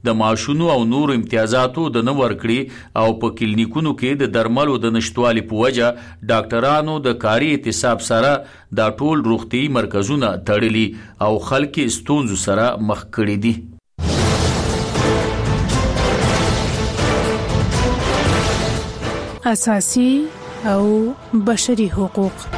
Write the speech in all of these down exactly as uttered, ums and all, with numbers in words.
د معاشونو او نور امتیازاتو د نه ورکړي او په کلینیکونو کې د درملو د نشټوالي په وجه ډاکټرانو د کاري اعتصاب سره دا ټول روغتي مرکزونه تړلي او خلک ستونزو سره مخ کړي دي. اساسي او بشري حقوق.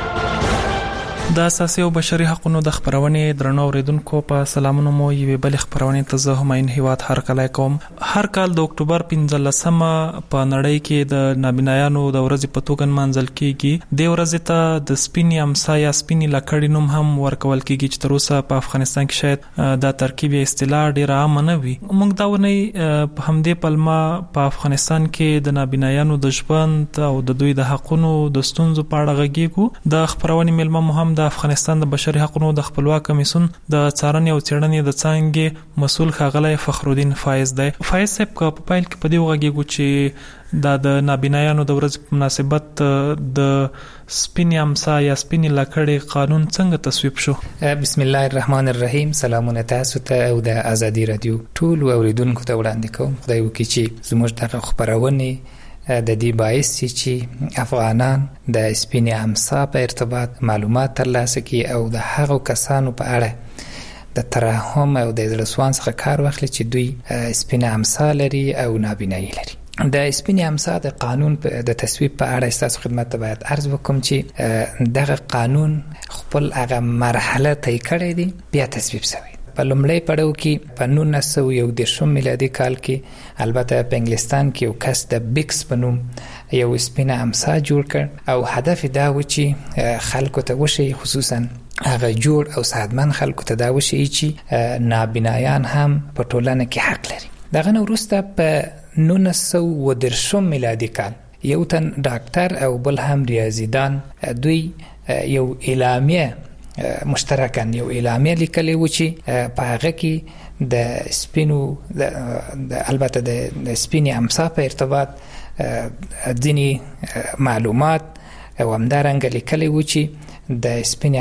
د اساسي او بشري حقوقو د خبرونې درنو اوریدونکو په سلامونو مو یوې بل خبرونې ته زه هماین هیواد هر کله کوم. هر کال د اکتوبر پنځلسمه په نړۍ کې د نابینایانو د ورځې په توګه منځل کیږي. د ورځې ته د سپینې امسا یا سپینې لکړې نوم هم ورکول کیږي چې تر اوسه په افغانستان کې شاید دا ترکیب اصطلاح ډیره عامه نه وي. موږ دا ونی په همدې پلمه په افغانستان کې د نابینایانو د ژوند او د دوی د حقوقو د ستونزو په اړه غږیږو. د خبرونې ملما مهم د افغانستان د بشري حقوقو د خپلواک کمیسیون د څارنې او څېړنې د څانګې مسؤل ښاغلی فخرالدین فایز دی. فایز صاحب په پیل کې په دې وغږیږو چې دا د نابینایانو د ورځې په مناسبت د سپینې امسا یا سپینې لکړې قانون څنګه تصویب شو؟ بسم الله الرحمن الرحیم. سلامونه تاسو ته او د ازادي رادیو ټول اوریدونکو ته وړاندې کوم. خدای وکړي چې زموږ دغه خبرونه د دې باعث چې افغانان د سپینې امسا په ارتباط معلومات ترلاسه کړي او د هغو کسانو په اړه د ترحم او د زړسوان څخه کار واخلي چې دوی سپینې امسا لري او نابینایي لري. د سپینې امسا د قانون د تصویب په اړه ستاسو خدمت ته باید عرض وکړم چې دغه قانون خپل هغه مرحله طی کړې دي، بیا تصویب شوی. په لومړی پړاو کې په نولس سوه یو دېرشم میلادي کال کې البته په انګلستان کې یو کس د بیکس په نوم یو سپینه امسا جوړ کړ او هدف دا و چې خلکو ته وښیي، خصوصا هغه جوړ او صحتمند خلکو ته دا وښیي چې نابینایان هم په ټولنه کې حق لري. دغه نه وروسته په نولس سوه اووه دېرشم میلادي کال یو تن ډاکټر او بل هم ریاضیدان دوی یو اعلامیه مشترکاً یو اعلامیه لیکلی و چې په هغه کې د سپینو د البته د سپینې امسا په ارتباط ځینې معلومات او همدارنګه لیکلی و چې د سپینې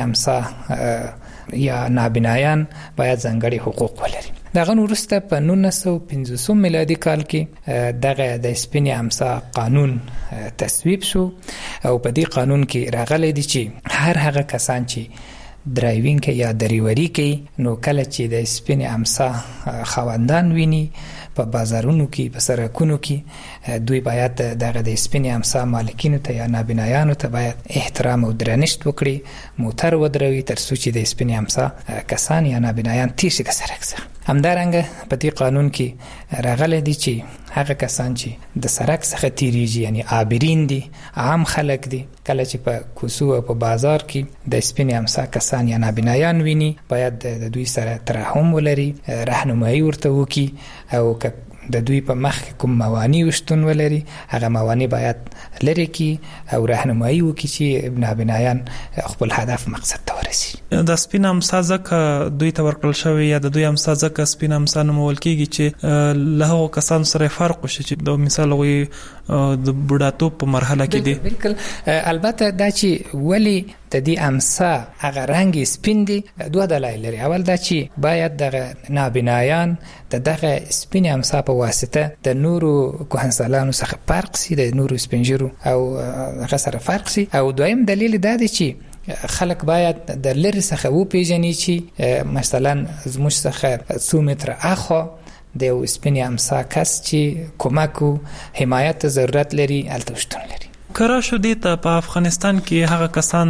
امسا یا نابینایان باید ځانګړي حقوق ولري. دغه وروسته په نولس سوه پنځوسم میلادي کال کې دغه د سپینې امسا قانون تصویب شو او په دې قانون کې راغلی دی چې هر هغه کسان چې درایوینګ کوي یا دریوري کوي نو کله چې د سپینې امسا خاوندان ویني په بازارونو کې په سړکونو کې دوی باید دغه د سپینې امسا مالکینو ته یا نابینایانو ته باید احترام او درنښت وکړي، موټر ودروي تر څو چې د سپینې امسا کسان یا نابینایان تیر شي د سړک څخه. همدارنګه په دې قانون کې راغلی دی چې هغه کسان چې د سړک څخه تیریږي یعنی عابرین دي، عام خلک دي، کله چې په کوڅو او په بازار کې د سپینې امسا کسان یا نابینایان ویني باید د دوی سره ترحم ولري، راهنمایي ورته وکړي او که د دوی په مخ کوم موانع وشتون ولري هغه موانع باید لري کړي او راهنمایي وکړي چې نابینایان خپل هدف مقصد ته ورسي. د سپینه امسا ځکه دوی ته ورکړل شوی یا د دوی امسا ځکه سپینه امسا نومول کېږي چې له هغو کسانو سره فرق وشي چې د مثال هغوی د بوډاتوب په مرحله کې دي. بالکل. البته دا چې ولی د دې امسا هغه رنګ سپین دي دوه دلایل لري. اول دا چې باید دغه نابینایان د دغه سپین امسا په واسطه د نورو کهنسالانو څخه فرق سي، د نورو سپینجرو او هغه سره فرق سي. او دویم دلیل دا دی چې خلک باید د لري څخه وپیژني چې مثلا زموږ څخه څو متره اخوا د یو سپینې امسا کس چې کومک او حمایت ضرورت لري هلته شتون لري. کرا شو دي ته په افغانستان کې هغه کسان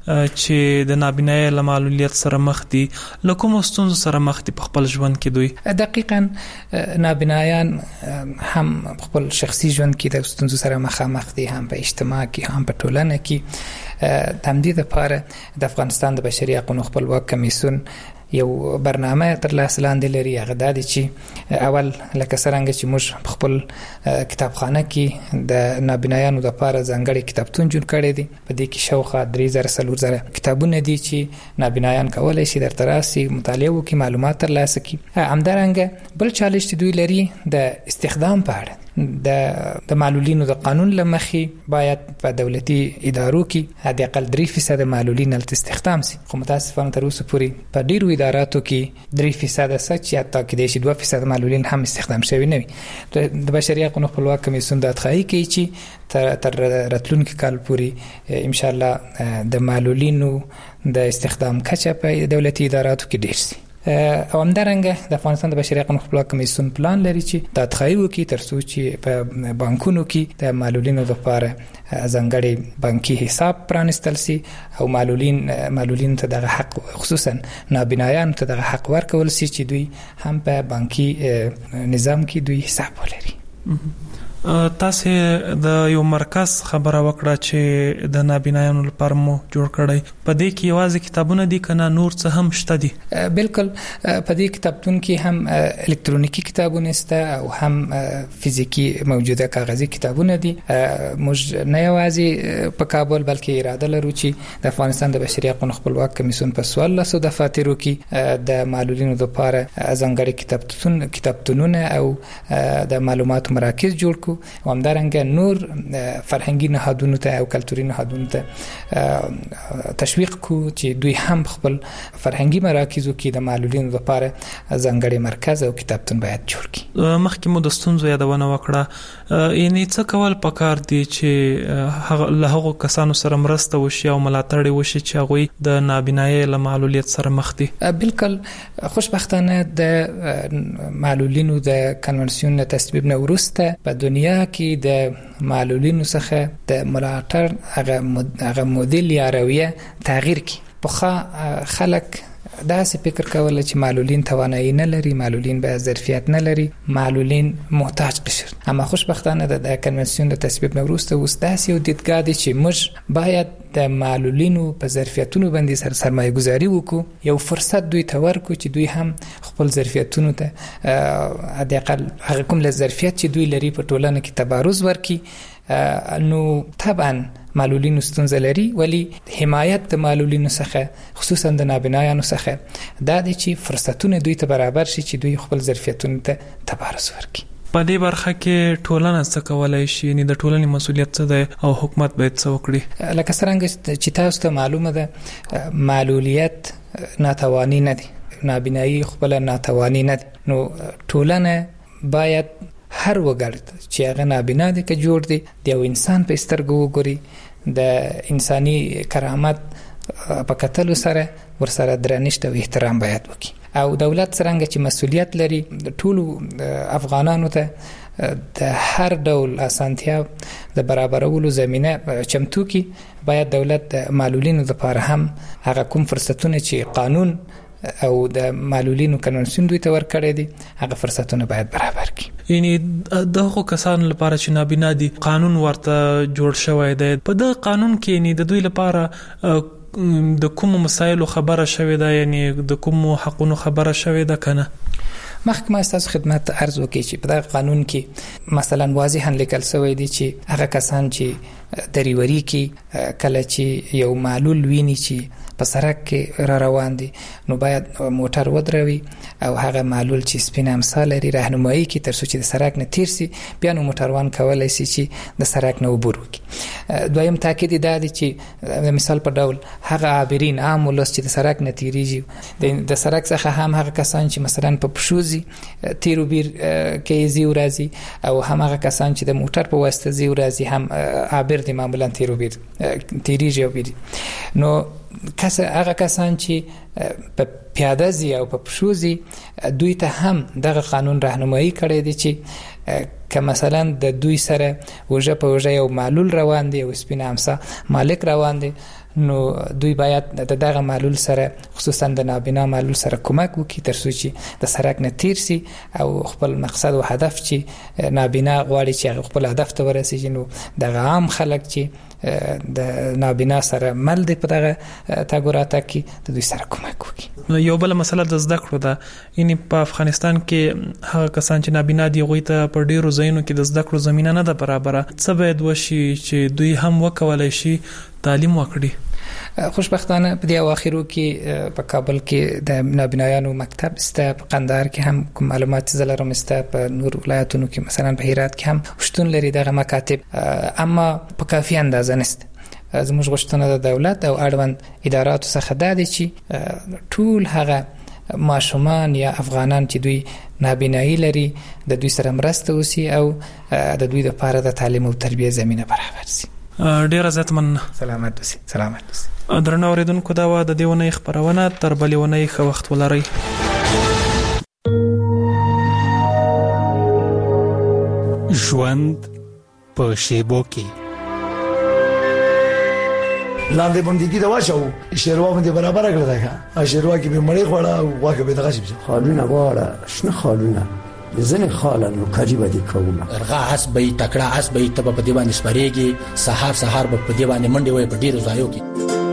چې د نابینایۍ له معلولیت سره مخ دي له کومو ستونزو سره مخ دي په خپل ژوند کې دوی؟ دقیقاً نابینایان هم خپل شخصي ژوند کې د ستونزو سره مخامخ دي، هم په اجتماع کې هم په ټولنه کې. د همدې لپاره د افغانستان د بشري حقوقو خپلواک کمیسیون یو برنامه تر لاس لاندې لري. هغه دا دی چې اول لکه څرنګه چې موږ په خپل کتابخانه کې د نابینایانو لپاره ځانګړی کتابتون جوړ کړی دی. په دې کې شاوخوا درې زره څلور زره کتابونه دي چې نابینایان کولی شي درته راسي، مطالعه وکړي، معلومات ترلاسه کړي. همدارنګه بل چالش چې دوی لري د استخدام په اړه. د د معلولینو د قانون لمخې باید په دولتي ادارو کې حد اقل درې فیصد معلولین الته استخدام شي، خو متاسفانه تر اوسه پورې په ډیرو اداراتو کې درې فیصد سچ یا تا کې د دوه فیصد معلولین هم استخدام شوی نه وي. د بشري حقوقو خپلواک کمیسیون د اتخاذي کوي چې تر تر راتلونکي کال پورې ان شاء الله د معلولینو د استخدام کچه په دولتي اداراتو کې ډیر شي. او همدارنګه د افغانستان د بشري حقوقو خپلواک کمیسیون پلان لري چې د اتخاذي وکړي تر څو چې په بانکونو کې د معلولینو لپاره ځانګړي بانکي حساب پرانستل شي او معلولین معلولین ته د حق خصوصا نابینایان ته د حق ورکول شي چې دوی هم په بانکي نظام کې دوی حساب ولري. تاسو د یو مرکز خبره وکړه چې د نابینایانو لپاره مو جوړ کړی، په دې کې یوازې کتابونه دي کنه نور څه هم شته دي؟ بالکل، په دې کتابتون کې هم الکترونیکی کتابونه شته او هم فزیکی موجوده کاغذي کتابونه دي. موږ نه یوازې په کابل بلکې اراده لرو چې د افغانستان د بشري حقوقو خپلواک کمیسیون په سوال لاسو دفاترو کې د معلولینو لپاره ځانګړي کتابتون کتابتونونه او د معلومات مراکز جوړ او همدارنګه نور فرهنګي نهادونو ته او کلتوري نهادونو ته تشویق کو چې دوی هم خپل فرهنګي مراکزو کې د معلولینو لپاره ځانګړي مرکز او کتابتون باید جوړ کړي. مخکې مو د ستونزو یادونه وکړه، یعنی څه کول پکار دي چې له هغو کسانو سره مرسته وشي او ملاتړ وشي چې هغوی د نابینایۍ له معلولیت سره مخ دي؟ بالکل، خوشبختانه د معلولینو د کنونسیون تصویب نه وروسته په دنیا کې د معلولینو څخه د ملاتړ هغه هغه مدل یا رویه تغییر کی. په خلک دا څه فکر کول چې معلولین توانایي نه لري، معلولین به ظرفیت نه لري، معلولین محتاج قشر. اما خوشبختانه د کنونسیون د تصویب نه وروسته اوس داسې یو دیدګاه دی چې موږ باید د معلولینو په ظرفیتونو باندې سر سرمایه گذاري وکړو، یو فرصت دوی ته ورکړو چې دوی هم خپل ظرفیتونو ته حداقل هغه کوم ظرفیت چې دوی لري په ټولنه کې تبارز ورکړي. نو طبعا معلولینو ستونزه لري، ولی حمایت د معلولینو څخه خصوصا د نابینایانو څخه دا دي چې فرصتونه دوی ته برابر شي چې دوی خپل ظرفیتونو ته تبارز ورکړي. په دې برخه کې ټولنه څه کولای شي، یعنی د ټولنې مسؤلیت څه ده او حکومت باید څه وکړي؟ لکه څنګه چې تاسو ته معلومه ده معلولیت ناتوانی نه دي، نابینایی خپل ناتوانی نه دي. نو ټولنه باید هر وګړی چې هغه نابینا دي که جوړ دي د یو انسان په سترګو وګوري، د انساني کرامت په کتلو سره ورسره درنښت او احترام باید وکړي. او دولت څنګه چې مسؤلیت لري د ټولو افغانانو ته د هر ډول اسانتیا د برابرولو زمينه چمتو کی، باید دولت د معلولینو لپاره هم هغه کوم فرصتونه چې قانون او د معلولینو کنونسیون دوی ته ورکړي دي هغه فرصتونه باید برابر کړي. یعنی دغه کسانو لپاره چې نابینا دي قانون ورته جوړ شوی دی، په دغه قانون کې یعنی د دوی لپاره د کوم مسایلو خبره شوی ده، یعنی د کوم حقونو خبره شوی ده کنه؟ محکمه تاسو خدمت عرض وکړي چې په دغه قانون کې مثلا واضحا لیکل شوی دی چې هغه کسان چې دریوري کې کله چې یو معلول ویني چې په سړک کې را روان دي نو باید موټر ودروي او هغه معلول چې سپین امسا لري راهنمایي کوي تر څو چې د سړک نه تیر شي، بیا نو موټروان کولای شي چې د سړک نه عبور وکړي. دویم تاکید دی چې د مثال په ډول هغه عابرین عام ولس چې د سړک نه تیریږي، د سړک څخه هم هغه کسان چې مثلا په پښوزي تیر وبیر کې زی ورازي او هم هغه کسان چې د موټر په واسطه زی ورازي هم عابر دي معمولا تیر وبیر تیریږي او بیر. نو کس هغه کسان چې په پیاده زی او په پښوزي دوی ته هم دغه قانون راهنمایي کړی دی چې که مثلا د دوی سره وجه په وجه یو معلول روان دی او سپین امسا مالک روان دی، نو دوی باید د دغه معلول سره خصوصا د نابینا معلول سره کومک وکړي تر څو چې د سړک نه تیر شي او خپل مقصد او هدف چې نابینا غواړي چې خپل هدف ته ورسیږي. نو دغه عام خلک چې د نابینا سره مل دي په دغه تګوراته کې د دوی سره کومک وکړي. یو بل مسله د زده کړو ده، یعنی په افغانستان کې هغه کسان چې نابینا دي غوي ته په ډیرو ځایونو کې د زده کړو زمينه نه ده برابره، څه باید وشي چې دوی هم وکولای شي تعلیم وکړي؟ خوشبختانه په دې اواخرو کې په کابل کې د نابینایانو مکتب سته، په قندهار کې هم کوم معلومات زلرم سته، په نور ولایتونو کې مثلا په هرات کې هم شتون لري دغه مکاتب، اما په کافي اندازه نشته. زموږ غوښتنه د دولت او اړوند اداراتو څخه دا دي چې ټول هغه ماشومان یا افغانان چې دوی نابینایی لري د دوی سره مرسته وسی او د دوی لپاره د تعلیم او تربیه زمينه برابر شي. ډیر عزتمن سلامت اوسئ. سلامت اوسئ. درنو اوریدونکو دا و د دیونه خبرونه تر بلونه ښه وخت ولرئ. ژوند په شیبو کې لاندې باندې دا واچو شیروا باندې برابر کړل دا شیروا کې به مړې خوړه او واګه به دغه شي خالونه واړه شنه خالونه زنه خالانو کاجی باندې کومه ارغا اس به تکړه اس به تب په دی باندې سپریږي سحر سحر په دی باندې منډي وي په ډیرو ځایو کې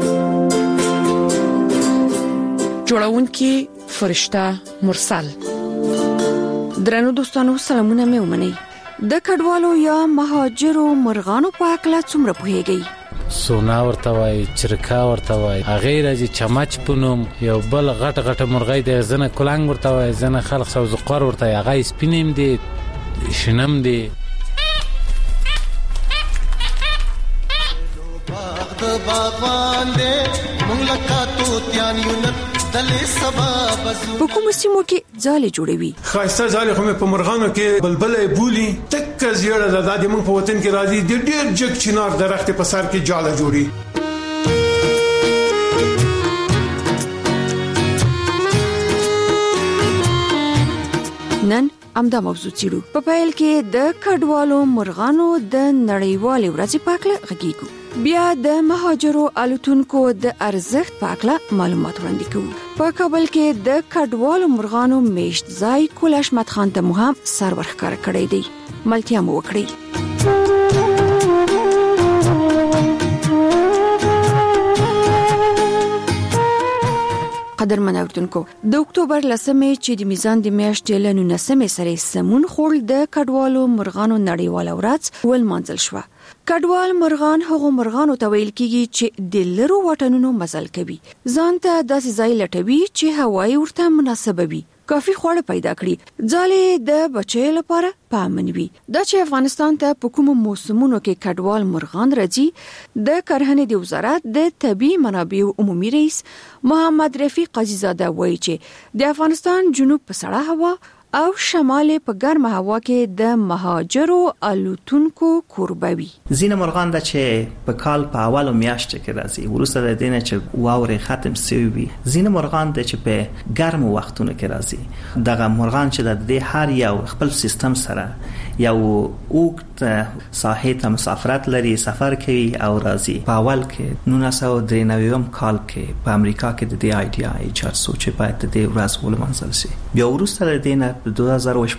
جوړون کې فرشته مرسل. درنو دوستانو سلامونه مې ومنئ. د کډوالو یا مهاجرو مرغانو په اړه څومره پوهیږئ؟ سونا ورته وای، چرکا ورته وای، هغه راځي چمچ پونم، یو بل غټ غټ مرغۍ د زنه کلنګ ورته وای، زنه خلق سوزقار ورته هغه سپینیم دي شنم دي. په کوم سیمو کې ځالې جوړوي؟ خاصه ځالې خو په مرغانو کې بلبلې بولی تک زیړه د دادی موږ په وطن کې راځي د ډېر جګ چنار درخت په سر کې جاله جوړي. نن امدا موضوع چیرو په پیل کې د کډوالو مرغانو د نړیوالې ورځې په اړه غږیږو، بیا د مهاجرو الوتونکو د ارزښت په اړه معلومات وړاندې کوو. په کابل کې د کډوالو مرغانو میشت ځای کول احمد خان ته مو هم سر ورښکاره کړی دی. ملتیا مو وکړئ. قدرمن اوردونکو، د اکتوبر لسمې چې د میزان د میاشتې له نولسمې سره سمون خورل د کډوالو مرغانو نړیواله ورځ ولمانځل شوه. کډوال مرغان هغو مرغانو ته ویل کیږي چې د لرو وطنونو مزل کوي، ځان ته داسې ځای لټوي چې هوای ورته مناسبه وي، کافي خواړه پیدا کړي، ځالې د بچي لپاره پامن وي. دا چې افغانستان ته په کومو موسمونو کې کډوال مرغان راځي، د کرهنې د وزارت د طبيعي منابعو عمومي رئیس محمد رفیق عزیزاده وایي چې د افغانستان جنوب په سړه هوا او شمال په ګرمه هوا کې د مهاجرو الوتونکو کوربوي. ځینې مرغان د چې په کال په اولو میاشتو کې راځي، ورسته د دې نه چې واورې ختم شوي وي. ځینې مرغان د چې په ګرمو وختونو کې راځي. دغه مرغان چې د دې هر یو خپل سیستم سره یو اوږد ساحې ته مسافرت لري، سفر کوي او راځي. په اول کې نولس سوه درې نوي کال کې په امریکا کې د دې ایډیا ایجاد شو چې باید د دې ورځ ولمانځل شي. بیا ورسته د دې نه په دوه هزار